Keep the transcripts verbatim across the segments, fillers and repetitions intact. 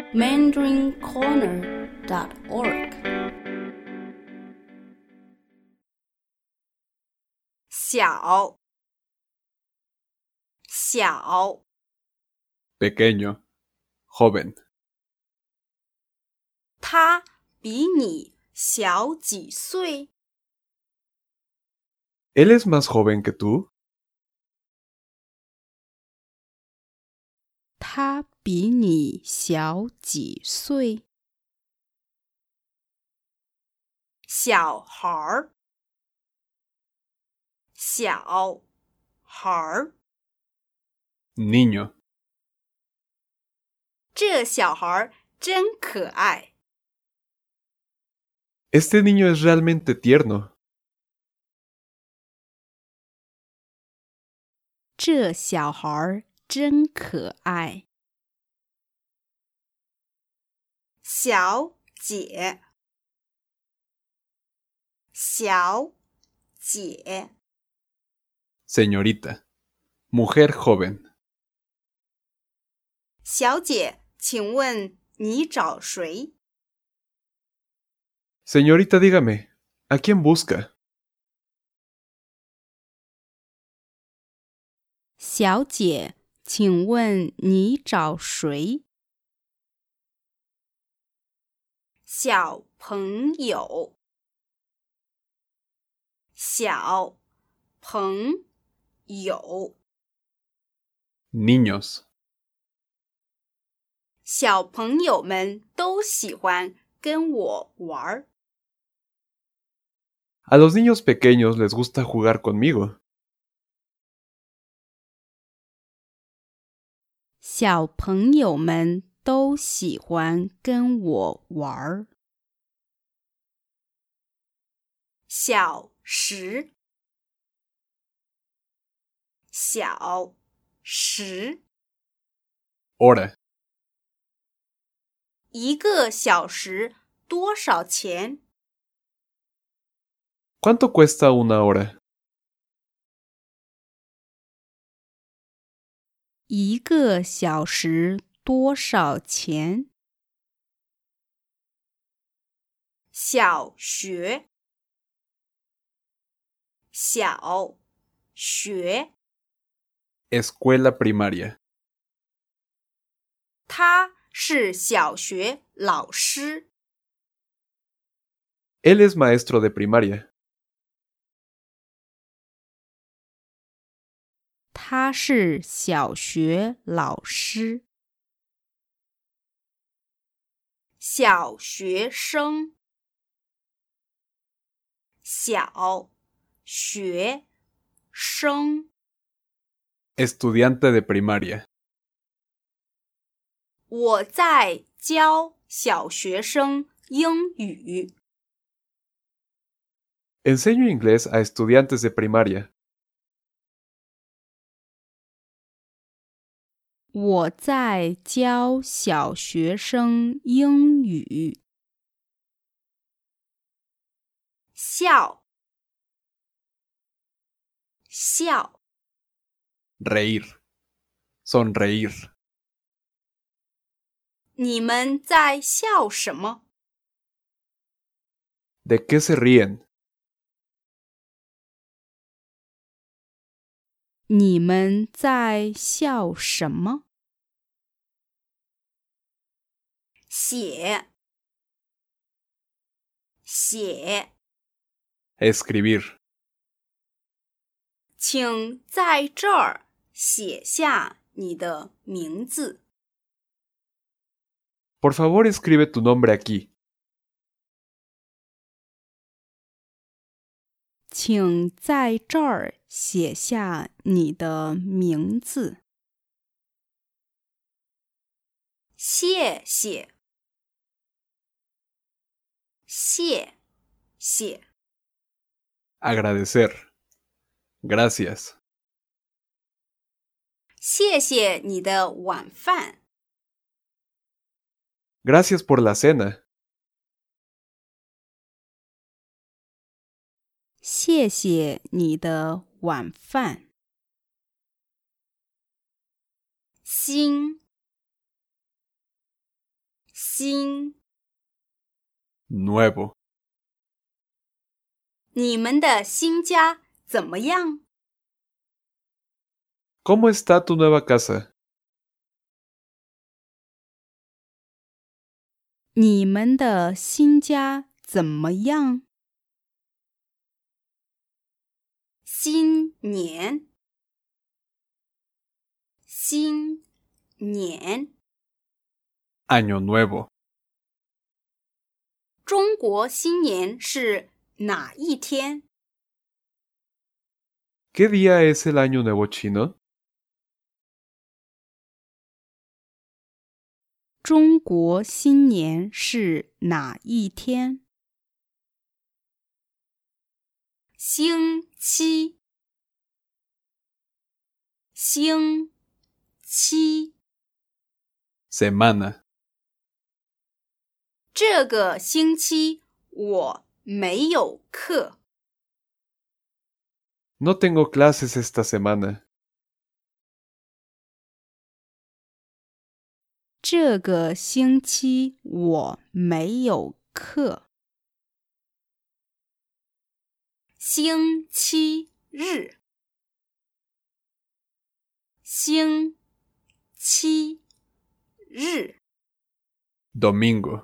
mandarin corner dot org。 小小 pequeño, joven. 他比你小几岁？ ¿Él es más joven que tú? 他比你小几岁？ 小孩儿，小孩儿， Niño. 这小孩儿真可爱。 Este niño es realmente tierno. 这小孩真可爱。 小姐，小姐， Señorita. Mujer joven. 小姐，请问你找谁？ Señorita, dígame, ¿a quién busca? 小姐，请问你找谁？ 小朋友，小朋友， Niños. 小朋友们都喜欢跟我玩儿。 A los niños pequeños les gusta jugar conmigo. 小朋友们都喜欢跟我玩儿。 小时，小时， Hora. 一个小时多少钱？ ¿Cuánto cuesta una hora? 一个小时多少钱？ 小学，小学， Escuela primaria. 他是小学老师。 Él es maestro de primaria. 他是小学老师。 小学生，小学生， Estudiante de primaria. 我在教小学生英语。 Enseño inglés a estudiantes de primaria. 我在教小学生英语。 笑，笑， Reír. Sonreír. 你们在笑什么？ ¿De qué se ríen? 你们在笑什么？ 写，写， Escribir. 请在这儿写下你的名字。 Por favor, escribe tu nombre aquí. 请在这儿写下你的名字。 谢谢，谢谢， Agradecer. Gracias. 谢谢你的晚饭。 Gracias por la cena. 谢谢你的晚饭。 心， 新。 nuevo. 你们的新家怎么样？ ¿Cómo está tu nueva casa? 你们的新家怎么样？ 新年，新年。 Año nuevo. 中国新年是哪一天？ ¿Qué día es el Año Nuevo chino? 中国新年是哪一天？ 星期，星期。 Semana. 这个星期我没有课。 No tengo clases esta semana. 这个星期我没有课。 星期日，星期日。 Domingo.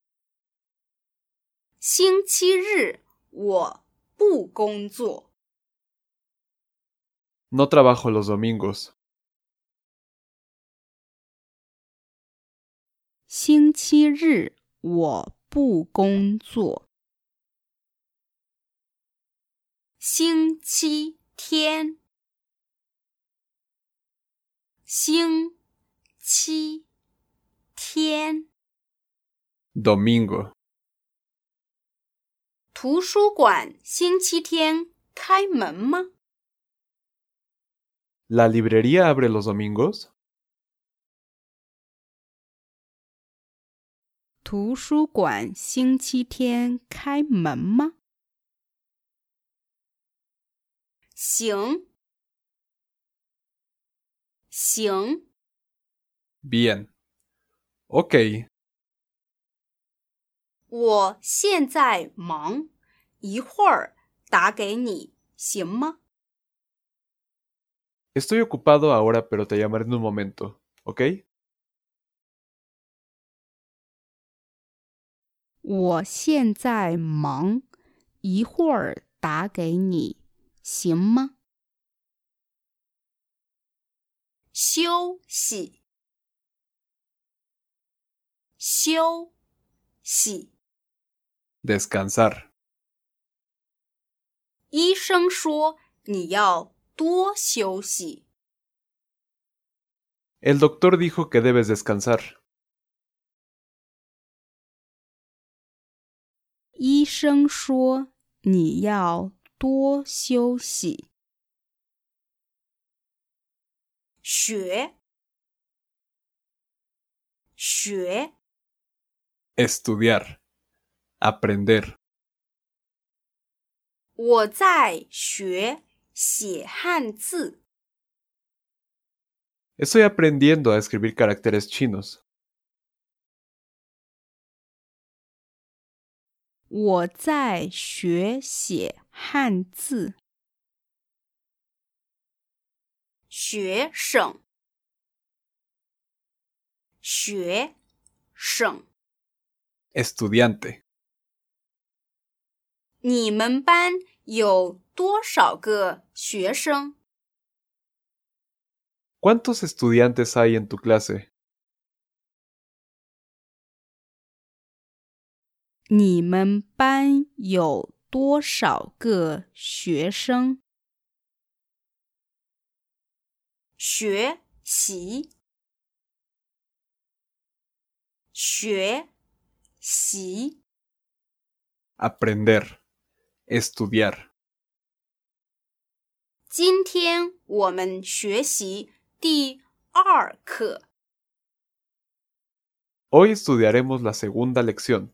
星期日我不工作。 No trabajo los domingos. 星期日我不工作。 星期天，星期天。 Domingo. 图书馆星期天开门吗？ ¿La librería abre los domingos? 图书馆星期天开门吗？ 行，行。 Bien. Ok. 我现在忙，一会儿打给你，行吗？ Estoy ocupado ahora, pero te llamaré en un momento, ¿ok? 我现在忙，一会儿打给你，行吗？ 休息，休息。 Descansar. 医生说你要多休息。 El doctor dijo que debes descansar. 医生说你要多休息。 学，学。 Estudiar. Aprender. 我在学写汉字。 Estoy aprendiendo a escribir caracteres chinos. 我在学写汉字。 学生，学生。 Estudiante. 你们班有多少个学生？ ¿Cuántos estudiantes hay en tu clase? 你们班有多少个学生？ 学习，学习。 Aprender. Estudiar. 今天我们学习第二课。 Hoy estudiaremos la segunda lección.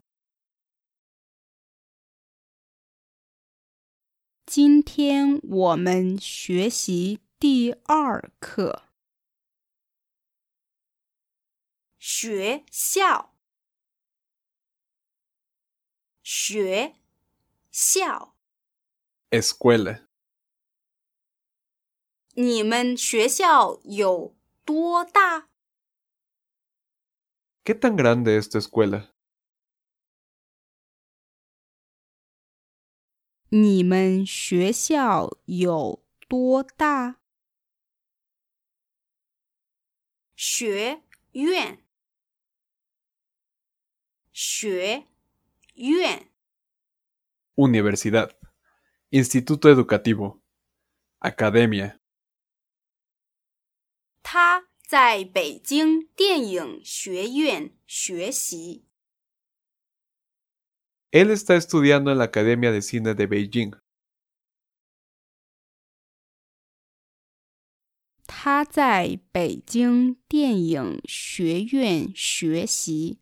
今天我们学习第二课。 学校， 学校。 escuela. 你们学校有多大？ ¿Qué tan grande es tu escuela? 你们学校有多大？ 学院，学院。 Universidad. Instituto educativo. Academia. 他在北京电影学院学习。 Él está estudiando en la Academia de Cine de Beijing. 他在北京电影学院学习。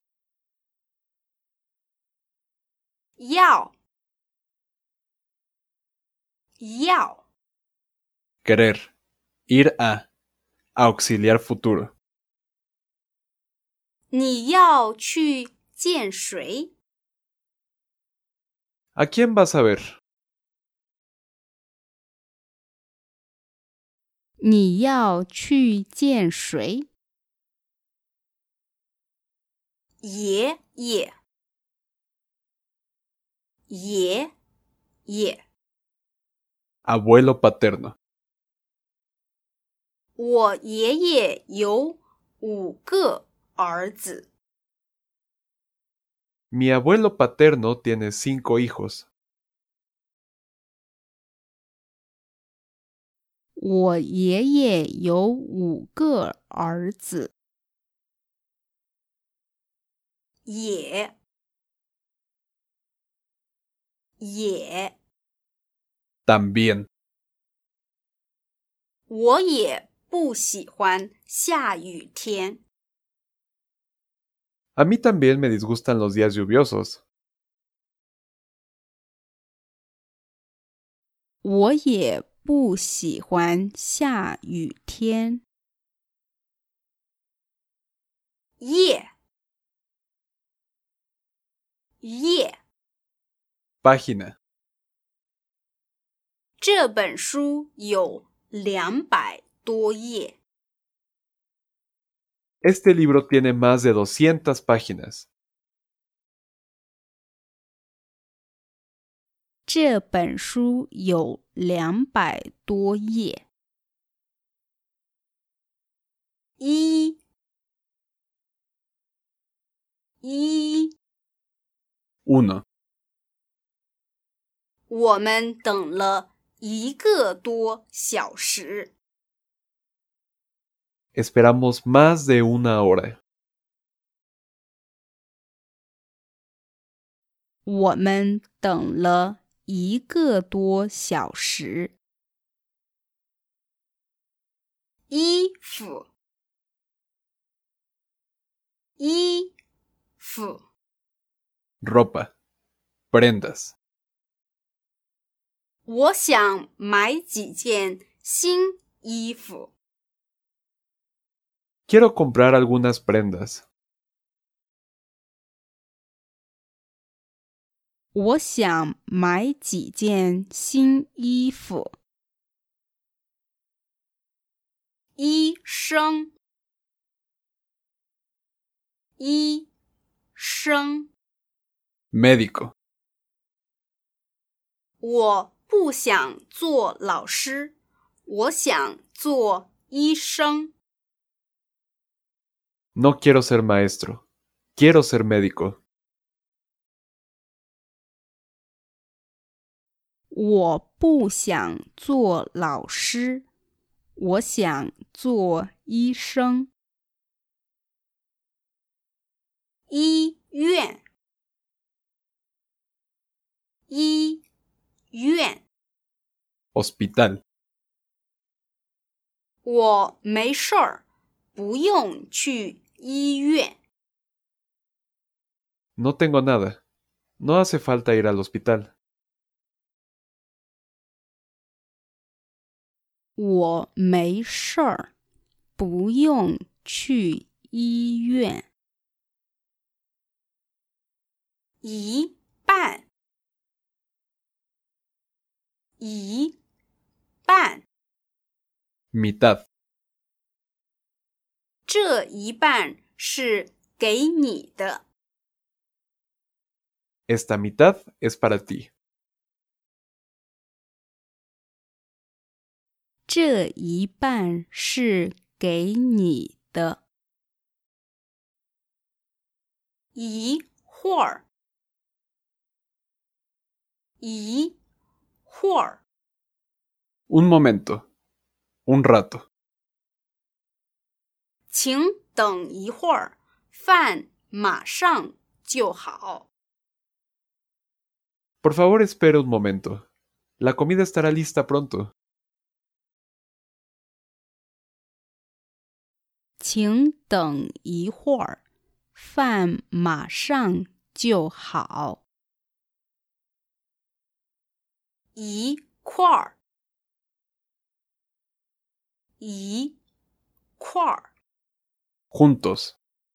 要，要。 Querer. Ir a. Auxiliar futuro. 你要去见谁？ ¿A quién vas a ver? 你要去见谁？ 爷爷，爷爷。 Abuelo paterno. 我爷爷有五个儿子。 Mi abuelo paterno tiene cinco hijos. 我爷爷有五个儿子。 也，也。 También. 我也不喜欢下雨天。 A mí también me disgustan los días lluviosos. 我也不喜欢下雨天。 页，页。 Página. 这本书有两百多页。 Este libro tiene más de doscientas páginas. 这本书有两百多页。 一，一。 Uno. 我们等了一个多小时。 Esperamos más de una hora. 我们等了一个多小时。 衣服，衣服。 Ropa. Prendas. 我想买几件新衣服。 Quiero comprar algunas prendas. 我想买几件新衣服。 医生，医生。 Médico. 我不想做老师，我想做医生。 No quiero ser maestro. Quiero ser médico. 我不想做老师，我想做医生。 医院，医院。 Hospital. 我没事儿，不用去医院。 No tengo nada. No hace falta ir al hospital. 我没事儿，不用去医院。 一半， 一半， mitad. 这一半是给你的。 Esta mitad es para ti. 这一半是给你的。 一会儿，一会儿， Un momento. Un rato. 请等一会儿，饭马上就好。 Por favor, espere un momento. La comida estará lista pronto. 请等一会儿，饭马上就好。 一块儿，一块儿。 Juntos.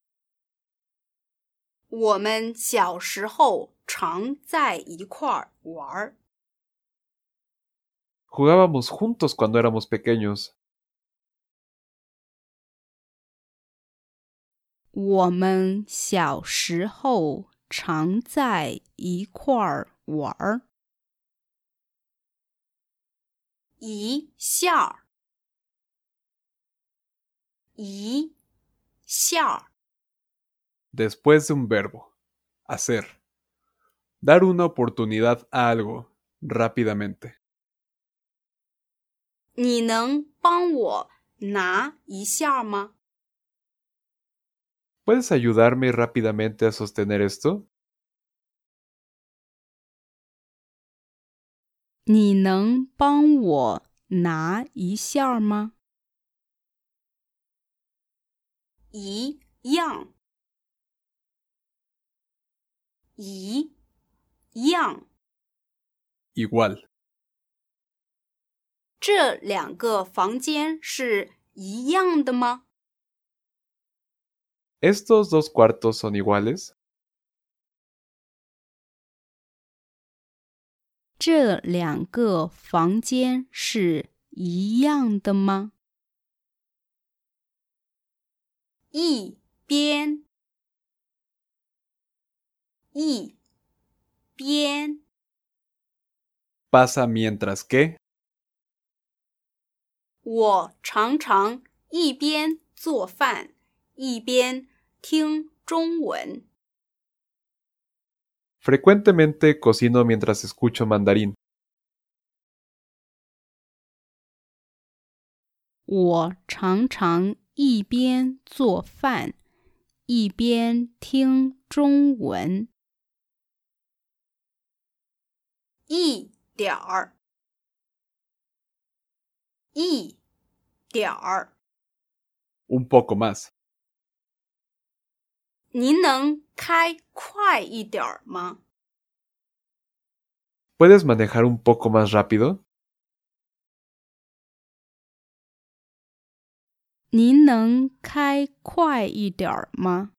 我们小时候常在一块儿玩。 Jugábamos juntos cuando éramos pequeños. 我们小时候常在一块儿玩。 一下，一下。 Después de un verbo. Hacer. Dar una oportunidad a algo. Rápidamente. 你能帮我拿一下吗？ ¿Puedes ayudarme rápidamente a sostener esto? 你能帮我拿一下吗？ 一样，一样。 Igual. 这两个房间是一样的吗？ ¿Estos dos cuartos son iguales? 这两个房间是一样的吗？ 一边，一边。 Pasa mientras que. 我常常一边做饭，一边听中文。 Frecuentemente cocino mientras escucho mandarín. 我常常一边做饭，一边听中文。 一点儿，一点儿。 Un poco más. 您能开快一点儿吗？ ¿Puedes manejar un poco más rápido? 您能开快一点儿吗？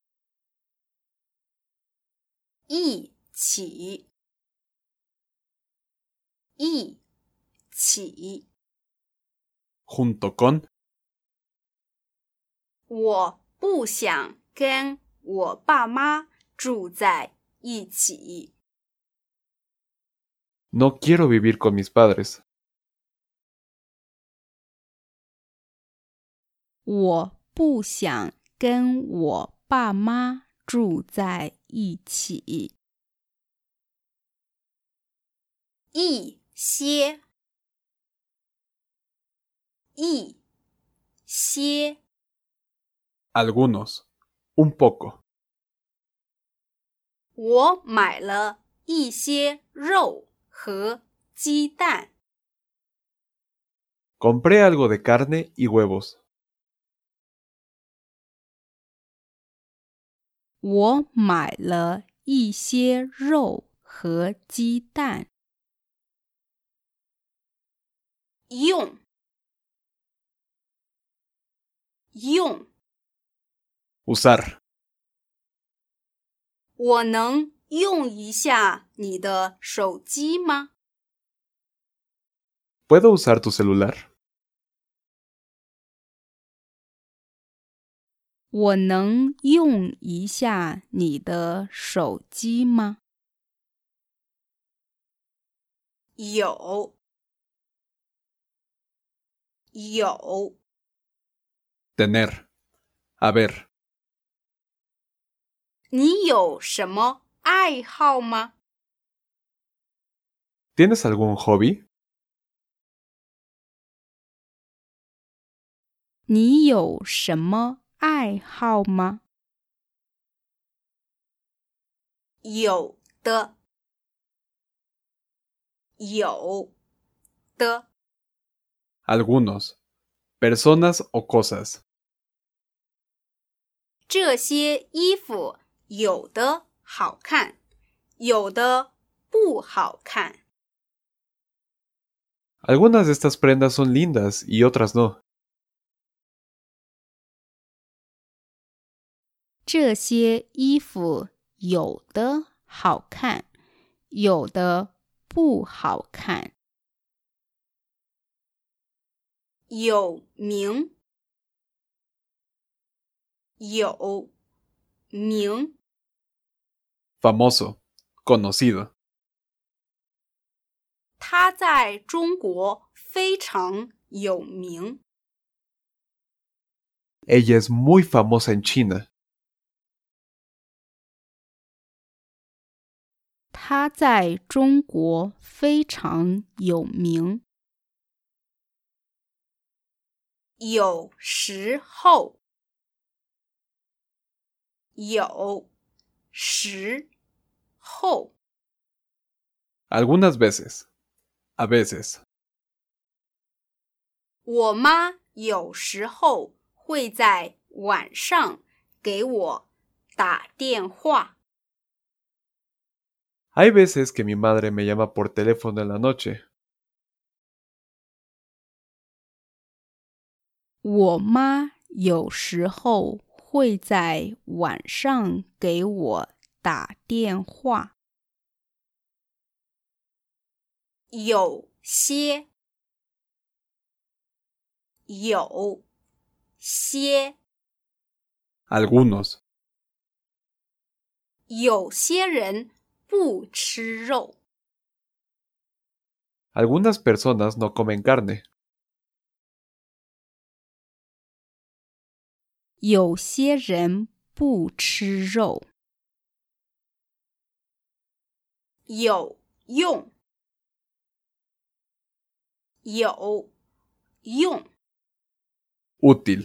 一起，一起。 Junto con. 我不想跟我爸妈住在一起。 No quiero vivir con mis padres. 我不想跟我爸妈住在一起。 一些，一些。 Algunos. Un poco. 我买了一些肉和鸡蛋。 Compré algo de carne y huevos. 我买了一些肉和鸡蛋。 用，用。 Usar. 我能用一下你的手机吗？ ¿Puedo usar tu celular? 我能用一下你的手机吗？ 有，有。 Tener. A ver. 你有什么爱好吗？ ¿Tienes algún hobby? 你有什么爱好吗？ 有的，有的。 Algunos. Personas o cosas. 这些衣服有的好看，有的不好看。 Algunas de estas prendas son lindas y otras no. 这些衣服有的好看，有的不好看。 有名，有名。 Famoso. Conocido. 他在中国非常有名。 Ella es muy famosa en China. 他在中国非常有名。 有时候，有时候。 Algunas veces. A veces. 我妈有时候会在晚上给我打电话。 Hay veces que mi madre me llama por teléfono en la noche. 我妈有时候会在晚上给我打电话。 有些，有些。 Algunos. 有些人不吃肉。 Algunas personas no comen carne. 有些人不吃肉。 有用，有用。 Útil.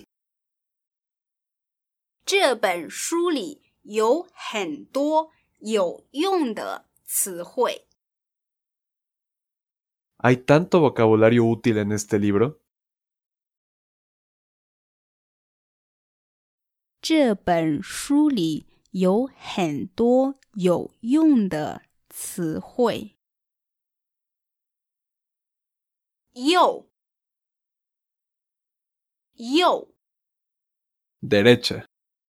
这本书里有很多有用的词汇。 ¿Hay tanto vocabulario útil en este libro? 这本书里有很多有用的词汇。 右，右。 Derecha.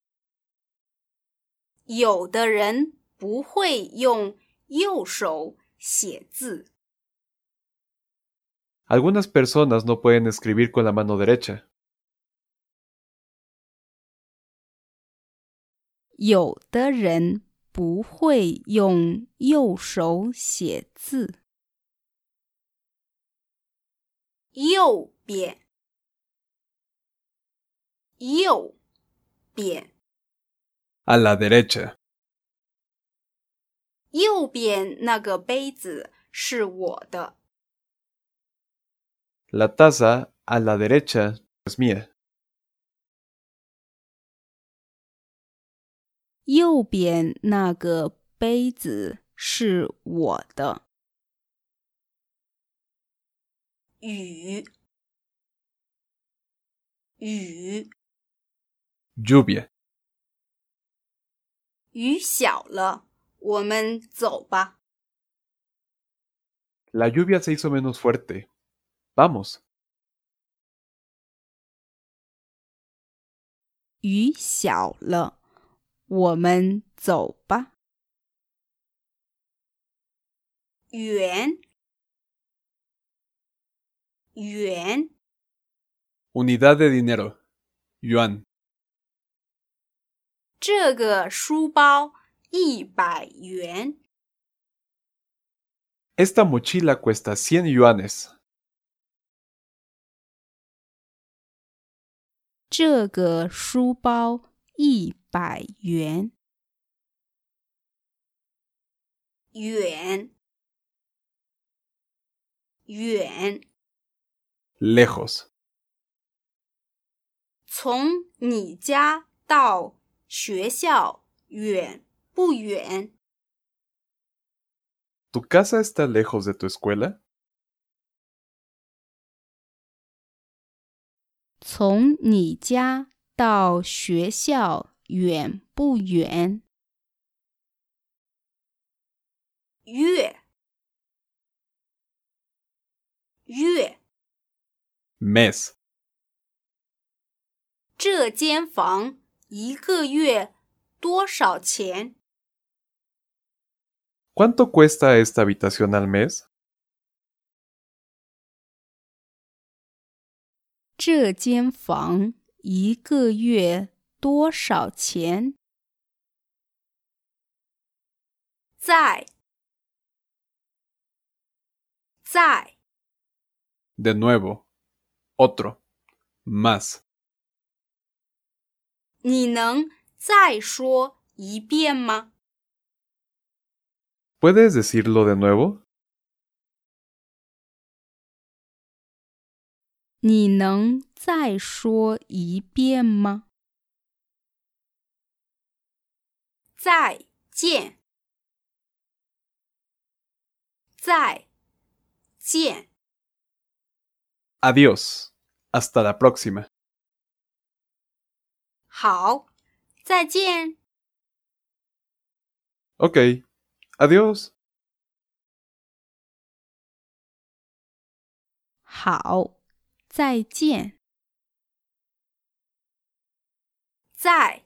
有的人不会用右手写字。 Algunas personas no pueden escribir con la mano derecha. 有的人不会用右手写字。 右边，右边。 A la derecha. 右边那个杯子是我的。 La taza a la derecha es mía. 右边那个杯子是我的。 雨，雨。 Lluvia. 雨小了，我们走吧。 La lluvia se hizo menos fuerte. Vamos. 雨小了，我们走吧。 圆， 元 Unidad de dinero. Yuan. 这个书包一百元。 Esta mochila cuesta cien yuanes. 这个书包一百元。 远远 Lejos. 从你家到学校远不远？ ¿Tu casa está lejos de tu escuela? 从你家到学校远不远？ 月月 Mes. 这间房一个月多少钱？ ¿Cuánto cuesta esta habitación al mes? 这间房一个月多少钱？ 在在 De nuevo. Otro. Más. 你能再说一遍吗？ ¿Puedes decirlo de nuevo? 你能再说一遍吗？ 再见再见 Adiós. Hasta la próxima. 好，再见。 Ok. Adiós. 好，再见。 在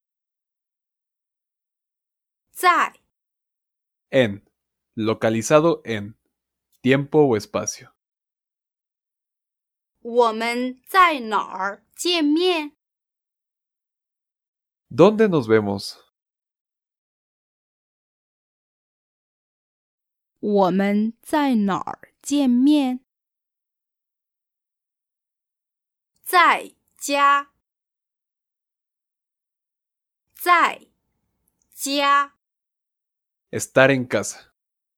在 En. Localizado en. Tiempo o espacio. 我们在哪儿见面？ ¿Dónde nos vemos? 我们在哪儿见面？ 在家在家 Estar en casa.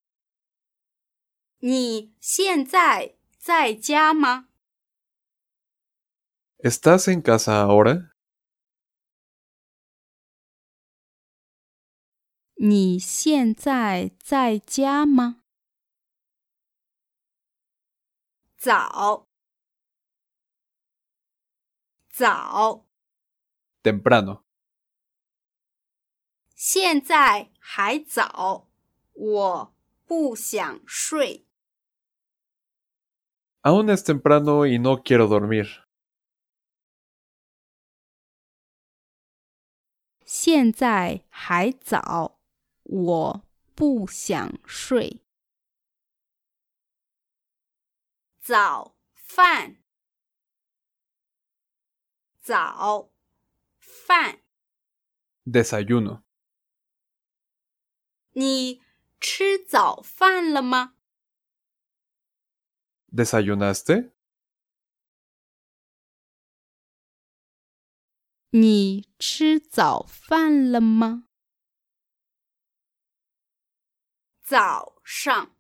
你现在在家吗？ ¿Estás en casa ahora? 你现在在家吗？ 早早 Temprano. 现在还早，我不想睡。 Aún es temprano y no quiero dormir. 现在还早，我不想睡。 早饭早饭 Desayuno. 你吃早饭了吗？ ¿Desayunaste? 你吃早饭了吗？ 早上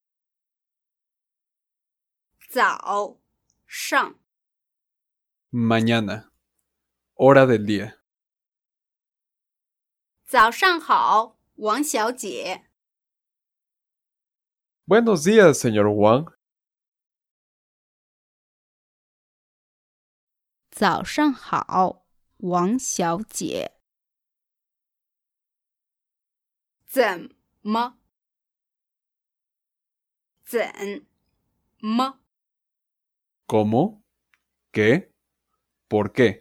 早上 Mañana. Hora del día. 早上好，王小姐。 Buenos días, señor Wang. 早上好，王小姐。 怎么？怎么？ ¿Cómo? ¿Qué? ¿Por qué?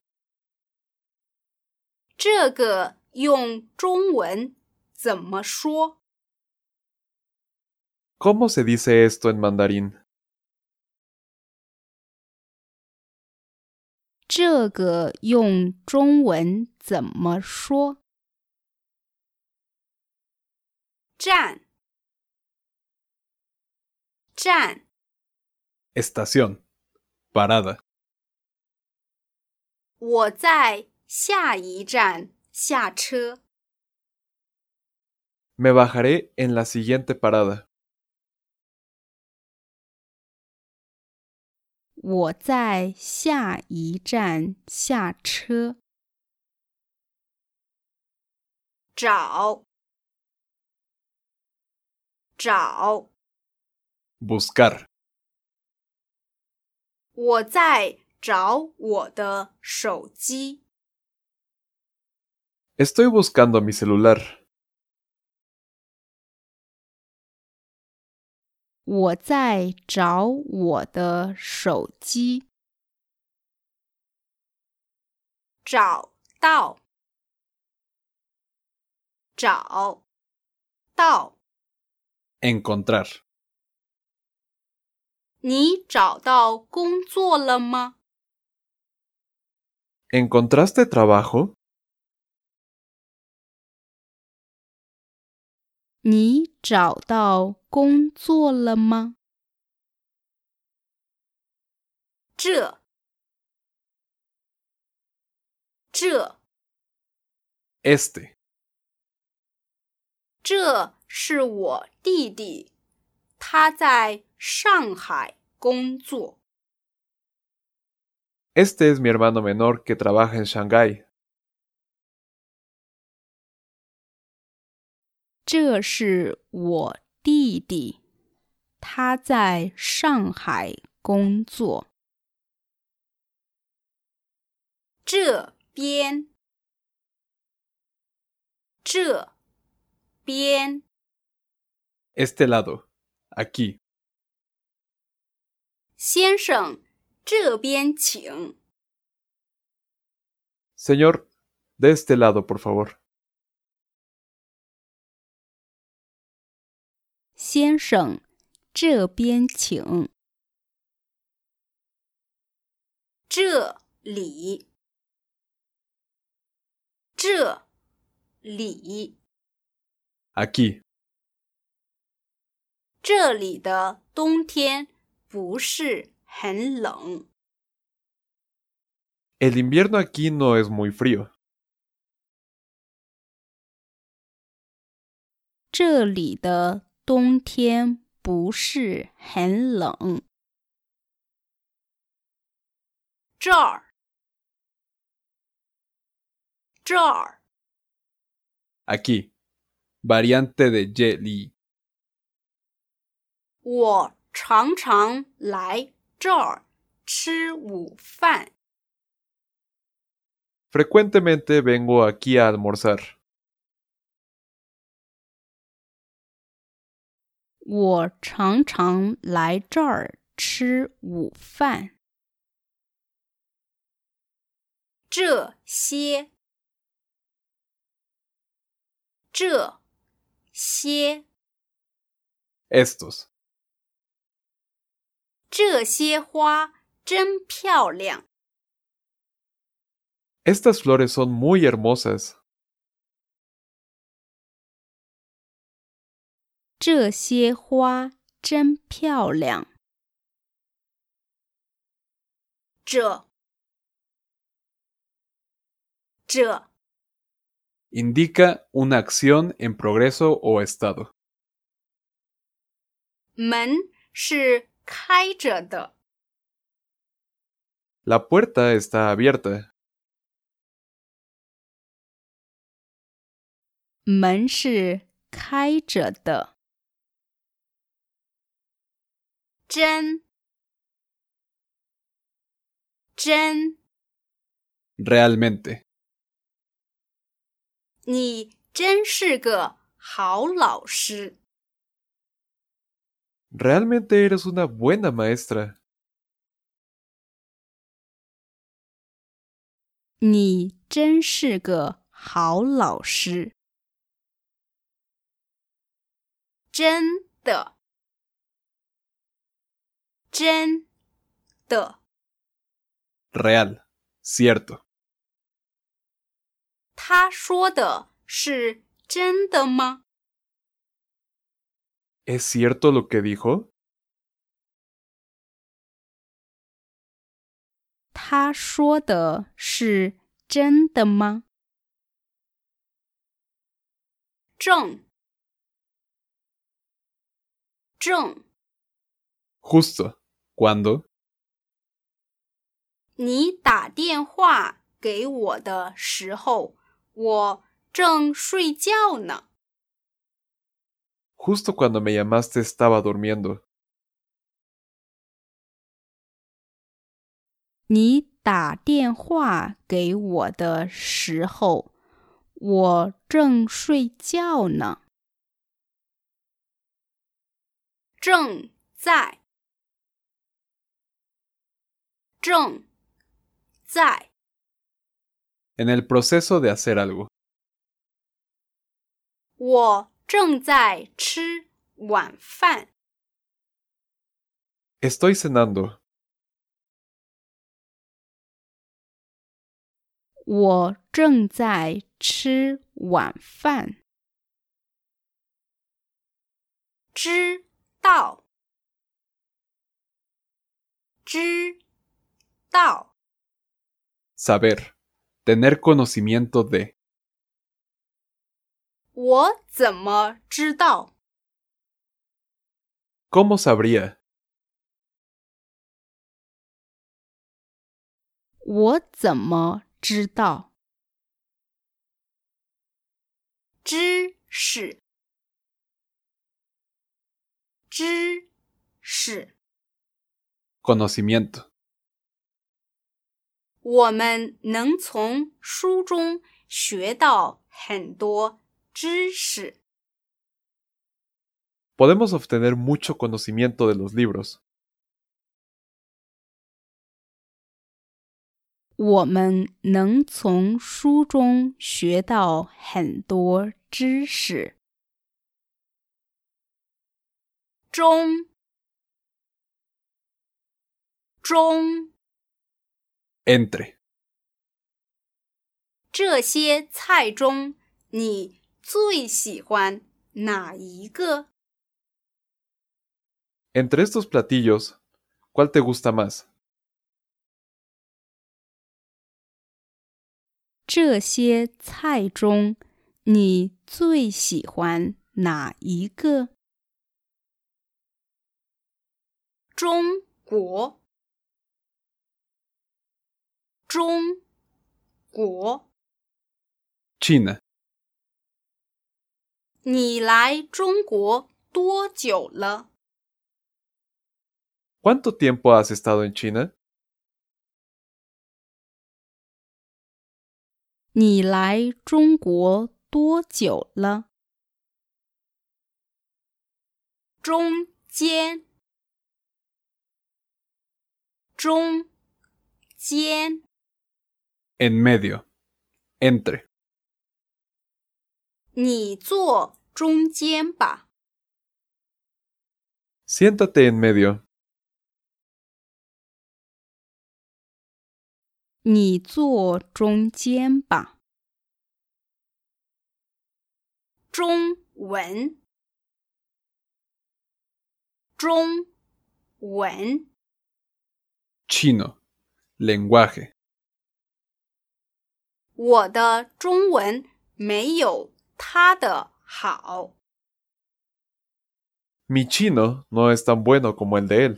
这个用中文怎么说？ ¿Cómo se dice esto en mandarín? 这个用中文怎么说？ 站，站， Estación. Parada. 我在下一站下车。 Me bajaré en la siguiente parada. 我在下一站下车。 找，找， Buscar. 我在找我的手机。 Estoy buscando mi celular. 我在找我的手机。 找到，找到， Encontrar. 你找到工作了吗？ ¿Encontraste trabajo? 你找到工作了吗？ 这，这， Este. 这是我弟弟，他在上海工作。 Este es mi hermano menor que trabaja en Shanghái. 这是我弟弟，他在上海工作。 这边，这边， Este lado. Aquí. 先生，这边请。 Señor, de este lado, por favor. 先生，这边请。 这里，这里， Aquí. 这里的冬天不是很冷。 El invierno aquí no es muy frío. 这里的冬天不是很冷。 这儿，这儿， Aquí. Variante de Yeli. 我常常来这儿吃午饭。 Frecuentemente vengo aquí a almorzar. 我常常来这儿吃午饭。 这些，这些， Estos. 这些花真漂亮。 Estas flores son muy hermosas. 这些花真漂亮。 这，这， Indica una acción en progreso o estado. 门是开着的。 La puerta está abierta. 门是开着的。 真，真， Realmente. 你真是个好老师。 Realmente eres una buena maestra. 你真是个好老师。 真的，真的， Real. cierto. 他说的是真的吗？ ¿Es cierto lo que dijo? 他说的是真的吗？ 正正 Justo. ¿Cuándo? 你打电话给我的时候，我正睡觉呢。 Justo cuando me llamaste estaba durmiendo. 你打电话给我的时候，我正睡觉呢。 正在正在 En el proceso de hacer algo. 我正在吃晚饭。 Estoy cenando. 我正在吃晚饭。 知道知道 Saber. Tener conocimiento de. 我怎么知道？ ¿Cómo sabría? 我怎么知道？ 知识知识 Conocimiento. 我们能从书中学到很多知识。 Podemos obtener mucho conocimiento de los libros. 我们能从书中学到很多知识。 中中 Entre. 这些菜中，你最喜欢哪一个？ Entre estos platillos, ¿cuál te gusta más? 这些菜中，你最喜欢哪一个？ 中国中国 China. 你来中国多久了？ ¿Cuánto tiempo has estado en China? 你来中国多久了？ 中间中间 En medio. Entre. 你坐中间吧。 Siéntate en medio. 你坐中间吧。 中文中文 Chino. Lenguaje. 我的中文没有他的好。 Mi chino no es tan bueno como el de él.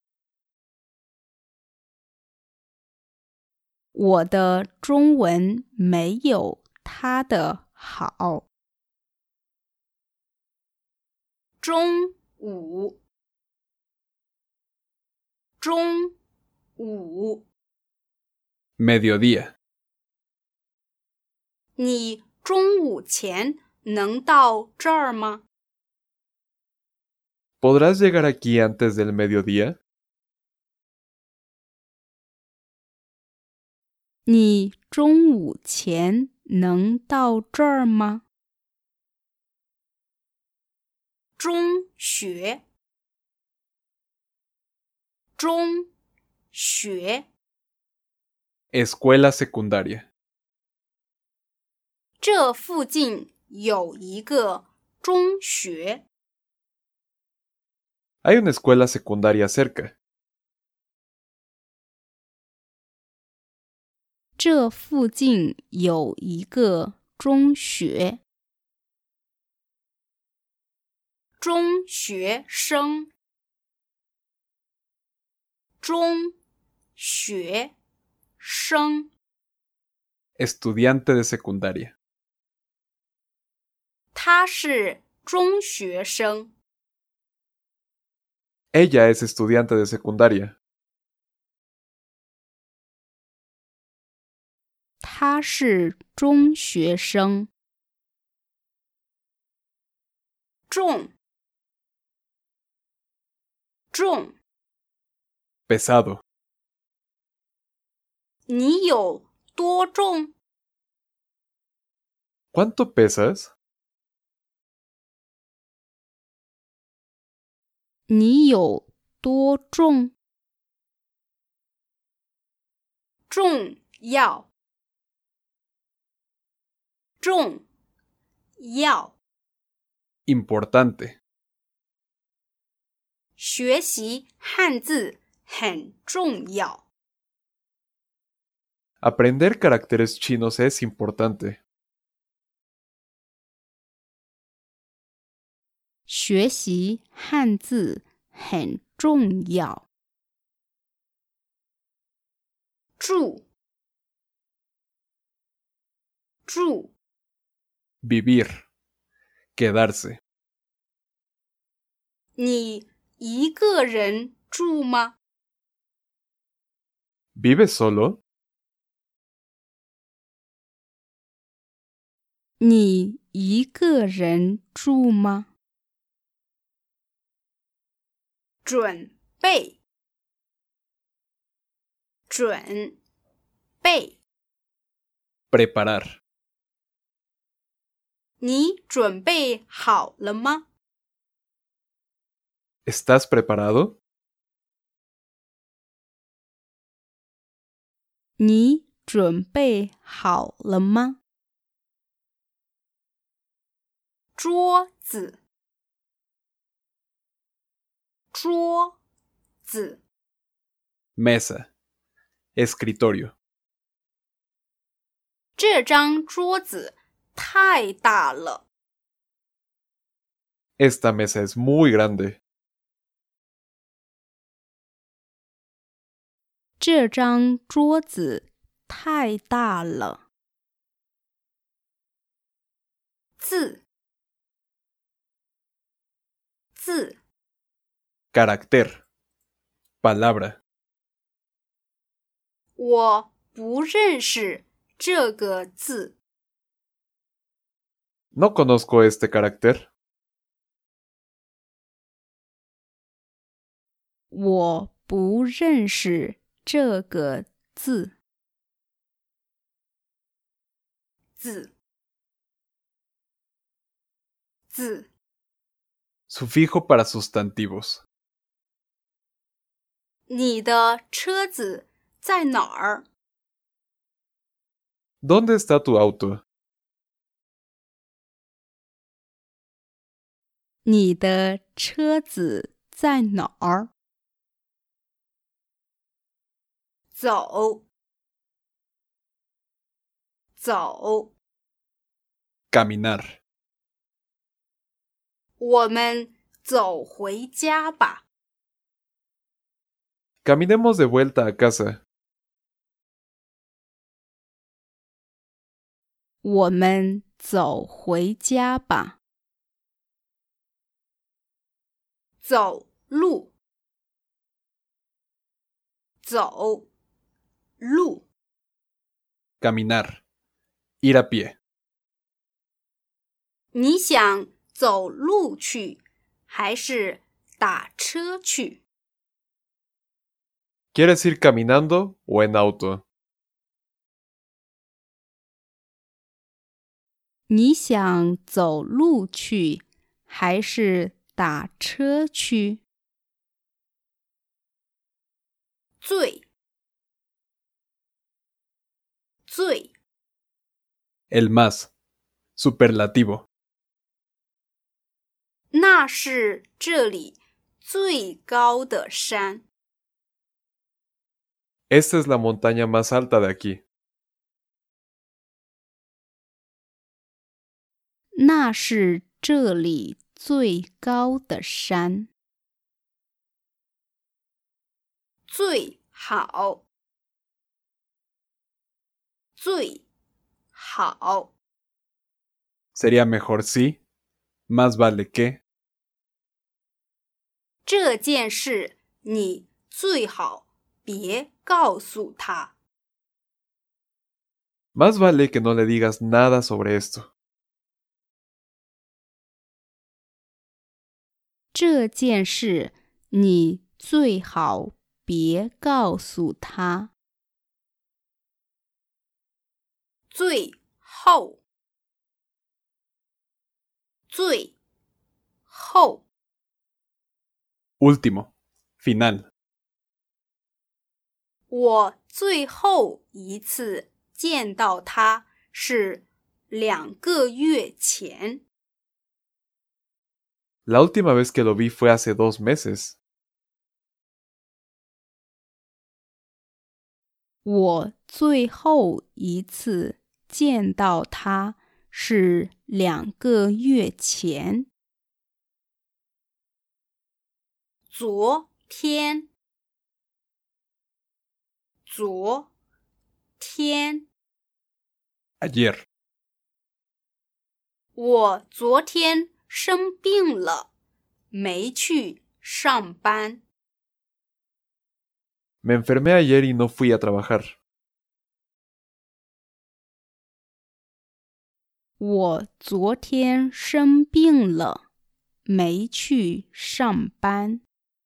我的中文没有他的好。 中午中午 Mediodía. 你中午前能到这儿吗？ ¿Podrás llegar aquí antes del mediodía? 你中午前能到这儿吗？ 中学中学 Escuela secundaria. 这附近有一个中学。 Hay una escuela secundaria cerca. 这附近有一个中学。 中学生，中学生， Estudiante de secundaria. 他是中学生。 Ella es estudiante de secundaria. 他是中学生。 重，重， Pesado. 你有多重？ ¿Cuánto pesas? 你有多重？ 重要，重要， Importante. 学习汉字很重要。 Aprender caracteres chinos es importante. 学习汉字很重要。 住，住， Vivir. Quedarse. 你一个人住吗？ ¿Vives solo? 你一个人住吗？ 准备，准备， Preparar. 你准备好了吗？ ¿Estás preparado? 你准备好了吗？ 桌子，桌子， Mesa. Escritorio. 这张桌子太大了。 Esta mesa es muy grande. 这张桌子太大了。 字，字， Carácter. Palabra. 我不认识这个字。 No conozco este carácter. 我不认识这个字。 字，字， Sufijo para sustantivos. 你的车子在哪儿？ ¿Dónde está tu auto? 你的车子在哪儿？ 走，走， Caminar. 我们走回家吧。 Caminemos de vuelta a casa. 我们走回家吧。 走路，走路， Caminar. Ir a pie. 你想走路去，还是打车去？ ¿Quieres ir caminando o en auto? 你想走路去，还是打车去？ 最， 最 El más. Superlativo. 那是这里最高的山。 Esta es la montaña más alta de aquí. 那是这里最高的山。 最好，最好， Sería mejor si. Más vale que. 这件事你最好别告诉他。 Más vale que no le digas nada sobre esto. 这件事你最好别告诉他。 最后，最后， Último. Final. 我最后一次见到他是两个月前。 La última vez que lo vi fue hace dos meses. 我最后一次见到他是两个月前。 昨天，昨天， Ayer. 我昨天生病了，没去上班。 Me enfermé ayer y no fui a trabajar. 我昨天生病了，没去上班。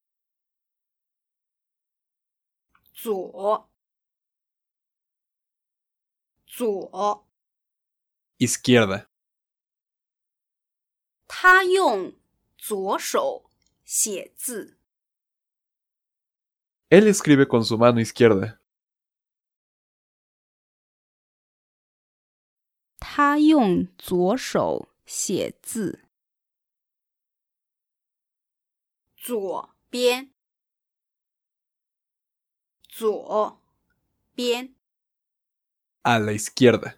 左，左， Izquierda. 他用左手写字。 Él escribe con su mano izquierda. 他用左手写字。 左边，左边， A la izquierda.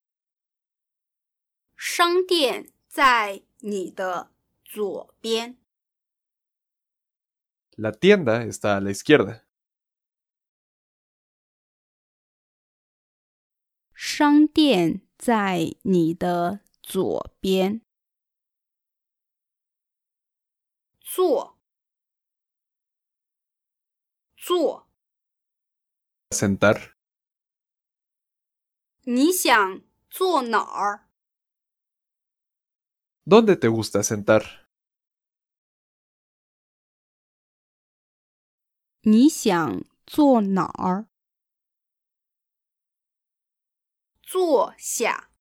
商店在你的左边。 La tienda está a la izquierda. 商店在你的左边。 坐，坐， Sentar. 你想坐哪儿？ ¿Dónde te gusta sentar? 你想坐哪儿？ 坐下，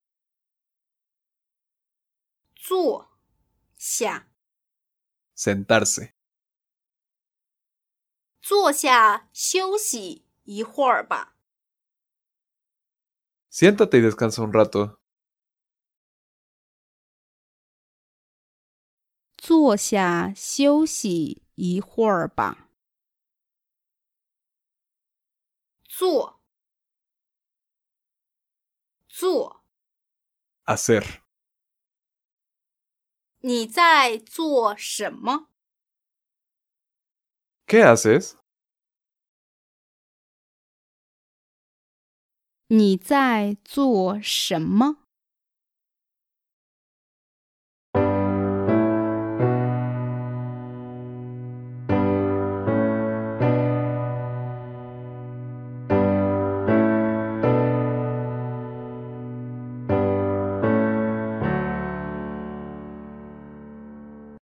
坐下， Sentarse. 坐下休息一会儿吧。 Siéntate y descansa un rato. 坐下休息一会儿吧。 做，做， Hacer. 你在做什么？ ¿Qué haces? 你在做什么？